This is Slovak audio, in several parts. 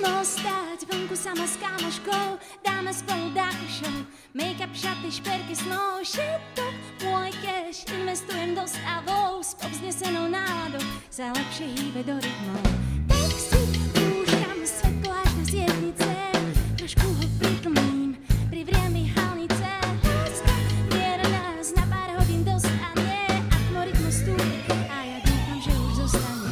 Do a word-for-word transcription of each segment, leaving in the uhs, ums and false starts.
ostať vonku sama s kámoškou, dáme spolu dark show, make-up, šaty, šperky, snov, všetok môj cash, investujem do stavov, s povznesenou náladou sa lepšie hýbe do rytmov. Tak si púšťam svetlo až na zjednice, trošku ho pritlmím, privriem mi halnice, láska miera nás na pár hodín dostane, atmoritmus stúpi a ja dúfam, že už zostane.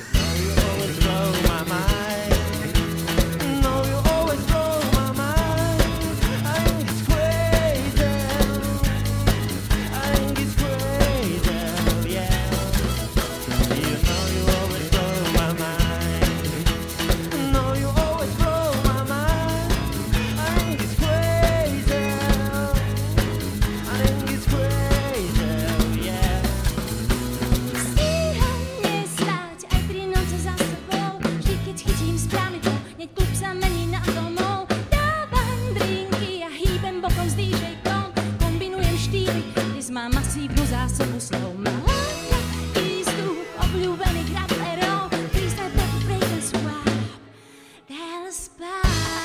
Má masívnu zásobu slov, má hlavne výstup obľúbených raperov, prísne preto prejde swap, del spá.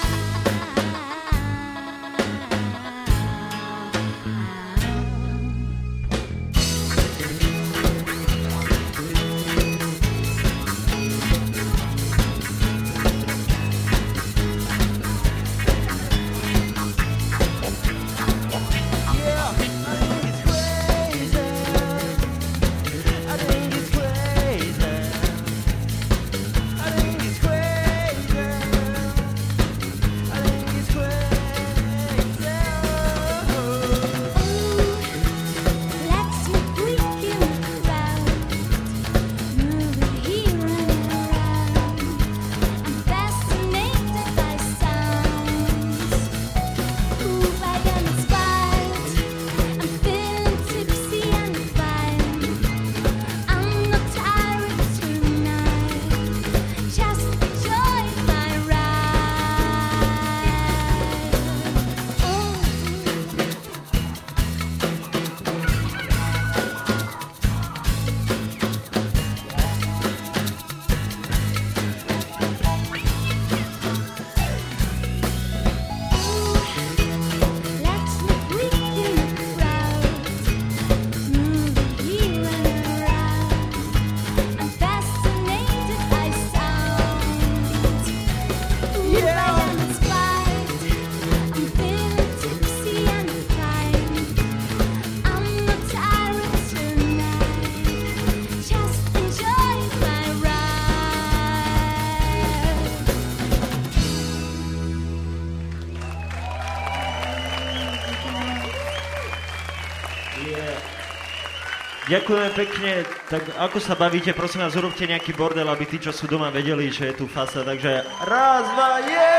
Ďakujeme pekne, tak ako sa bavíte, prosím vás, urobte nejaký bordel, aby tí, čo sú doma, vedeli, že je tu fasa, takže raz, dva, je!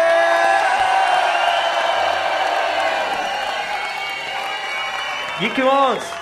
Díky moc!